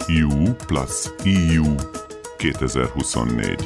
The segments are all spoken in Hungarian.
U+EU 2024.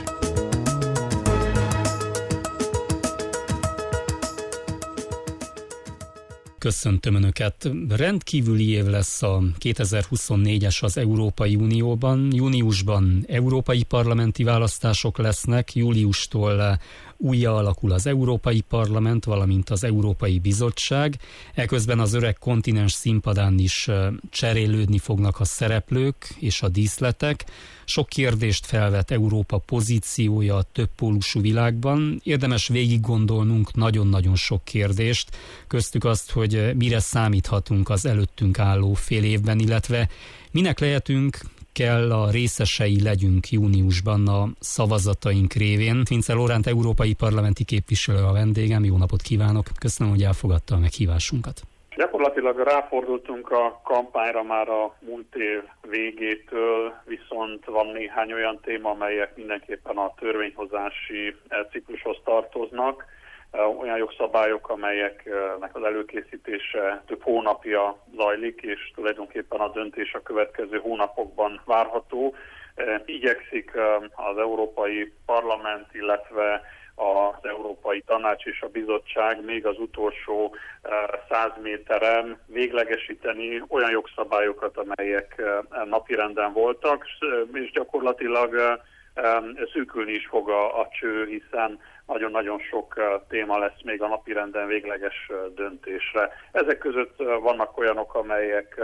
Köszöntöm Önöket! Rendkívüli év lesz a 2024-es az Európai Unióban. Júniusban európai parlamenti választások lesznek, júliustól újra alakul az Európai Parlament, valamint az Európai Bizottság. Eközben az öreg kontinens színpadán is cserélődni fognak a szereplők és a díszletek. Sok kérdést felvet Európa pozíciója a többpólusú világban. Érdemes végig gondolnunk nagyon-nagyon sok kérdést, köztük azt, hogy mire számíthatunk az előttünk álló fél évben, illetve minek lehetünk, kell a részesei legyünk júniusban a szavazataink révén. Vince Loránt, európai parlamenti képviselő a vendégem. Jó napot kívánok! Köszönöm, hogy elfogadta a meghívásunkat. Gyakorlatilag ráfordultunk a kampányra már a múlt év végétől, viszont van néhány olyan téma, amelyek mindenképpen a törvényhozási ciklushoz tartoznak. Olyan jogszabályok, amelyeknek az előkészítése több hónapja zajlik, és tulajdonképpen a döntés a következő hónapokban várható. Igyekszik az Európai Parlament, illetve az Európai Tanács és a Bizottság még az utolsó 100 méteren véglegesíteni olyan jogszabályokat, amelyek napirenden voltak, és gyakorlatilag szűkülni is fog a cső, hiszen nagyon-nagyon sok téma lesz még a napirenden végleges döntésre. Ezek között vannak olyanok, amelyek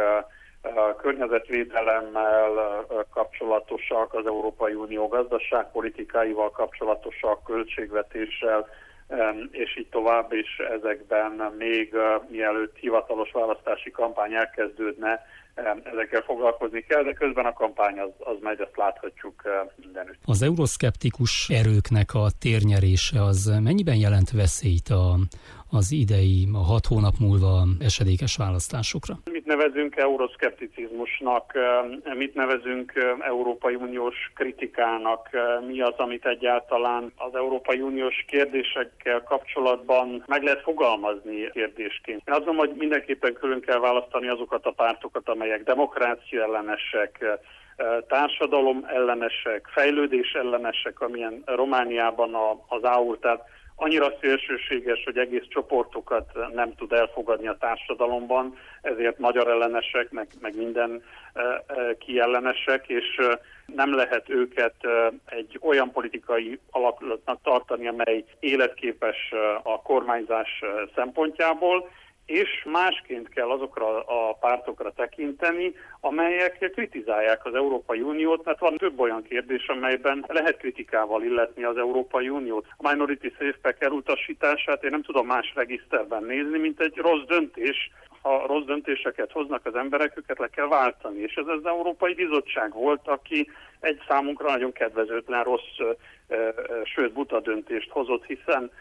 környezetvédelemmel kapcsolatosak, az Európai Unió gazdaságpolitikáival kapcsolatosak, költségvetéssel, és így tovább, és ezekben még mielőtt hivatalos választási kampány elkezdődne, ezekkel foglalkozni kell, de közben a kampány az megy, azt láthatjuk mindenütt. Az euroszkeptikus erőknek a térnyerése az mennyiben jelent veszélyt az idei, a 6 hónap múlva esedékes választásokra? Mit nevezünk euroszkepticizmusnak, mit nevezünk Európai Uniós kritikának, mi az, amit egyáltalán az Európai Uniós kérdésekkel kapcsolatban meg lehet fogalmazni kérdésként. Én azt gondolom, hogy mindenképpen külön kell választani azokat a pártokat, amelyek demokrácia ellenesek, társadalom ellenesek, fejlődés ellenesek, amilyen Romániában az AUR, tehát annyira szélsőséges, hogy egész csoportokat nem tud elfogadni a társadalomban, ezért magyar ellenesek, meg minden kiellenesek, és nem lehet őket egy olyan politikai alakulatnak tartani, amely életképes a kormányzás szempontjából, és másként kell azokra a pártokra tekinteni, amelyek kritizálják az Európai Uniót, mert van több olyan kérdés, amelyben lehet kritikával illetni az Európai Uniót. A Minority Safe Pack elutasítását én nem tudom más regiszterben nézni, mint egy rossz döntés. Ha rossz döntéseket hoznak az emberek, őket le kell váltani. És ez az Európai Bizottság volt, aki egy számunkra nagyon kedvezőtlen, rossz, sőt buta döntést hozott, hiszen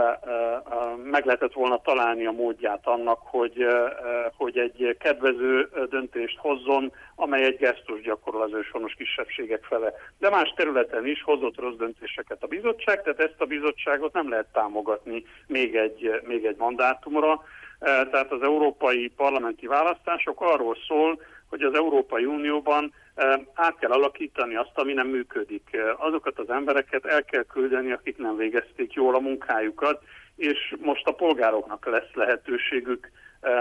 meg lehetett volna találni a módját annak, hogy egy kedvező döntést hozzon, amely egy gesztus gyakorol az őshonos kisebbségek fele. De más területen is hozott rossz döntéseket a bizottság, tehát ezt a bizottságot nem lehet támogatni még egy mandátumra. Tehát az európai parlamenti választások arról szól, hogy az Európai Unióban át kell alakítani azt, ami nem működik. Azokat az embereket el kell küldeni, akik nem végezték jól a munkájukat, és most a polgároknak lesz lehetőségük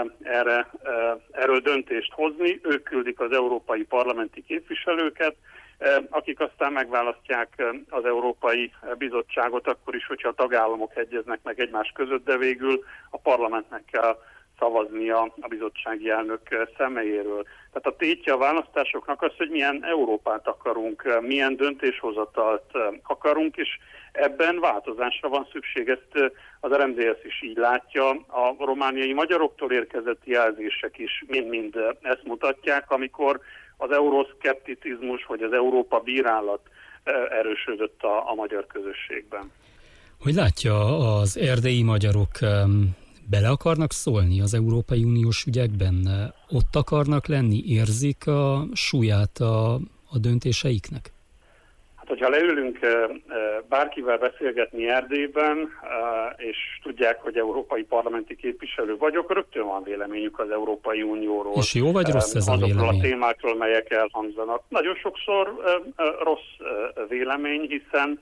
erről döntést hozni. Ők küldik az európai parlamenti képviselőket, akik aztán megválasztják az Európai Bizottságot, akkor is, hogyha a tagállamok egyeznek meg egymás között, de végül a parlamentnek kell szavaznia a bizottsági elnök személyéről. Tehát a tétje a választásoknak az, hogy milyen Európát akarunk, milyen döntéshozatalt akarunk, és ebben változásra van szükség. Ezt az RMDSZ is így látja. A romániai magyaroktól érkezett jelzések is mind-mind ezt mutatják, amikor az euroszkepticizmus vagy az Európa bírálat erősödött a magyar közösségben. Hogy látja, az erdélyi magyarok bele akarnak szólni az Európai Uniós ügyekben? Ott akarnak lenni? Érzik a súlyát a döntéseiknek? Hogyha leülünk bárkivel beszélgetni Erdélyben, és tudják, hogy európai parlamenti képviselő vagyok, rögtön van véleményük az Európai Unióról. És jó vagy rossz ez a vélemény? Azokról a témákról, melyek elhangzanak. Nagyon sokszor rossz vélemény, hiszen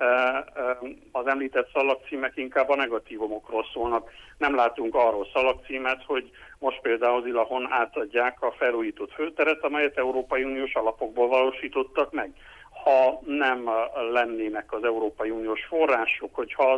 az említett szalagcímek inkább a negatívumokról szólnak. Nem látunk arról szalagcímet, hogy most például Zilahon átadják a felújított főteret, amelyet Európai Uniós alapokból valósítottak meg. Ha nem lennének az Európai Uniós források, hogyha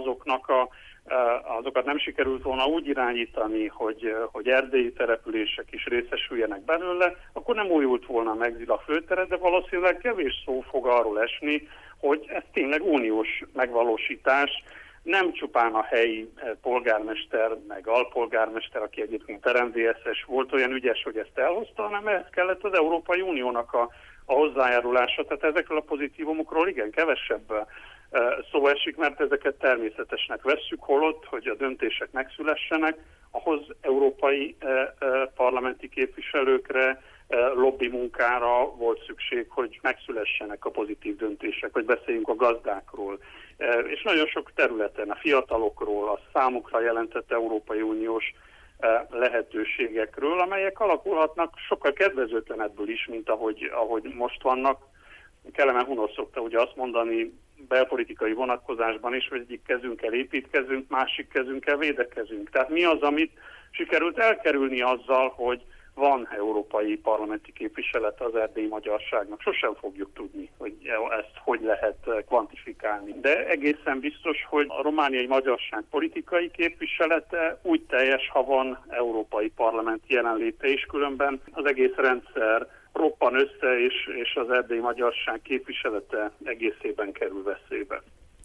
azokat nem sikerült volna úgy irányítani, hogy erdélyi települések is részesüljenek belőle, akkor nem újult volna meg Zila főtere, de valószínűleg kevés szó fog arról esni, hogy ez tényleg uniós megvalósítás, nem csupán a helyi polgármester, meg alpolgármester, aki egyébként RMDSZ-es volt olyan ügyes, hogy ezt elhozta, hanem ehhez kellett az Európai Uniónak a hozzájárulása. Tehát ezekről a pozitívumokról igen kevesebb szó esik, mert ezeket természetesnek vesszük, holott, hogy a döntések megszülessenek, ahhoz európai parlamenti képviselőkre, lobby munkára volt szükség, hogy megszülessenek a pozitív döntések, hogy beszéljünk a gazdákról. És nagyon sok területen, a fiatalokról, a számukra jelentett Európai Uniós lehetőségekről, amelyek alakulhatnak sokkal kedvezőtlenebből is, mint ahogy most vannak. Kelemen Hunos szokta ugye azt mondani belpolitikai vonatkozásban is, hogy egyik kezünkkel építkezünk, másik kezünkkel védekezünk. Tehát mi az, amit sikerült elkerülni azzal, hogy van európai parlamenti képviselet az erdélyi magyarságnak. Sosem fogjuk tudni, hogy ezt hogy lehet kvantifikálni. De egészen biztos, hogy a romániai magyarság politikai képviselete úgy teljes, ha van európai parlamenti jelenléte is, különben az egész rendszer roppan össze, és az erdélyi magyarság képviselete egészében kerül veszélybe.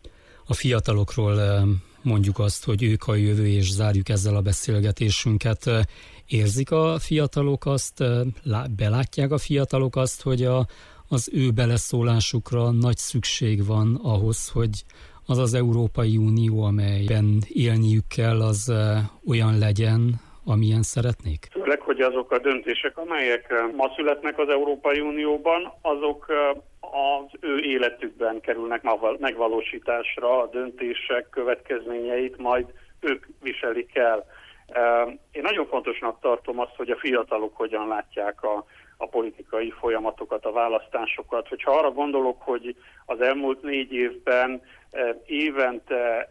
A fiatalokról mondjuk azt, hogy ők a jövő, és zárjuk ezzel a beszélgetésünket. Érzik a fiatalok azt, belátják a fiatalok azt, hogy az ő beleszólásukra nagy szükség van ahhoz, hogy az az Európai Unió, amelyben élniük kell, az olyan legyen, amilyen szeretnék? Főleg, hogy azok a döntések, amelyek ma születnek az Európai Unióban, azok az ő életükben kerülnek megvalósításra, a döntések következményeit majd ők viselik el. Én nagyon fontosnak tartom azt, hogy a fiatalok hogyan látják a politikai folyamatokat, a választásokat. Hogyha arra gondolok, hogy az elmúlt 4 évben évente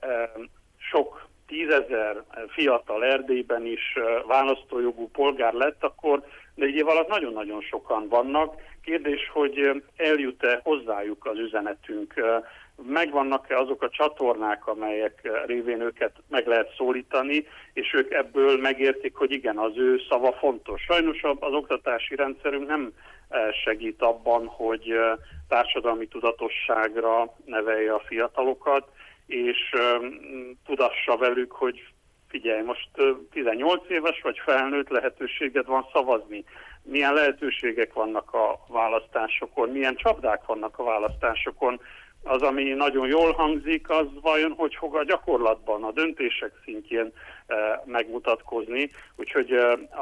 sok 10 000 fiatal Erdélyben is választójogú polgár lett, akkor 4 év alatt nagyon-nagyon sokan vannak. Kérdés, hogy eljut-e hozzájuk az üzenetünk, megvannak-e azok a csatornák, amelyek révén őket meg lehet szólítani, és ők ebből megértik, hogy igen, az ő szava fontos. Sajnos az oktatási rendszerünk nem segít abban, hogy társadalmi tudatosságra nevelje a fiatalokat, és tudassa velük, hogy figyelj, most 18 éves vagy felnőtt, lehetőséged van szavazni. Milyen lehetőségek vannak a választásokon, milyen csapdák vannak a választásokon. Az, ami nagyon jól hangzik, az vajon hogy fog a gyakorlatban, a döntések szintjén megmutatkozni. Úgyhogy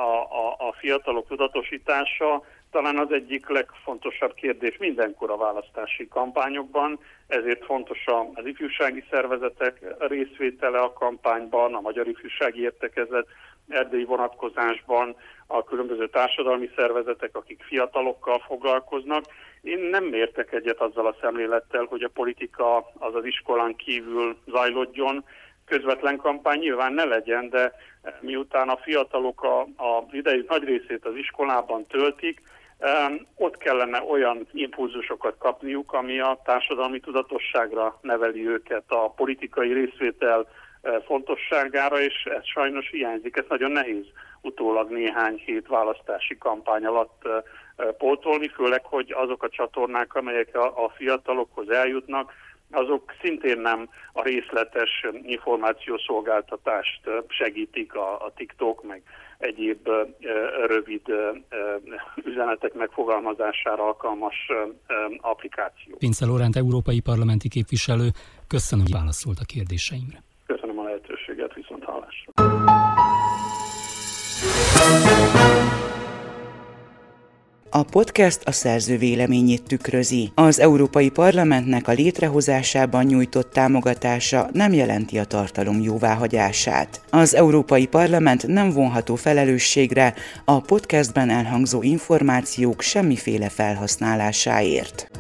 a fiatalok tudatosítása talán az egyik legfontosabb kérdés mindenkor a választási kampányokban, ezért fontos az ifjúsági szervezetek részvétele a kampányban, a Magyar Ifjúsági Értekezlet erdélyi vonatkozásban, a különböző társadalmi szervezetek, akik fiatalokkal foglalkoznak. Én nem értek egyet azzal a szemlélettel, hogy a politika az az iskolán kívül zajlódjon, közvetlen kampány nyilván ne legyen, de miután a fiatalok az idejük nagy részét az iskolában töltik, ott kellene olyan impulzusokat kapniuk, ami a társadalmi tudatosságra neveli őket, a politikai részvétel fontosságára, és ez sajnos hiányzik. Ez nagyon nehéz utólag néhány hét választási kampány alatt pótolni, főleg, hogy azok a csatornák, amelyek a fiatalokhoz eljutnak, azok szintén nem a részletes információszolgáltatást segítik, a TikTok, meg egyéb rövid üzenetek megfogalmazására alkalmas applikáció. Vince Laurent, európai parlamenti képviselő, köszönöm, hogy válaszolt a kérdéseimre. Köszönöm a lehetőséget, viszont hallásra. A podcast a szerző véleményét tükrözi. Az Európai Parlamentnek a létrehozásában nyújtott támogatása nem jelenti a tartalom jóváhagyását. Az Európai Parlament nem vonható felelősségre a podcastben elhangzó információk semmiféle felhasználásáért.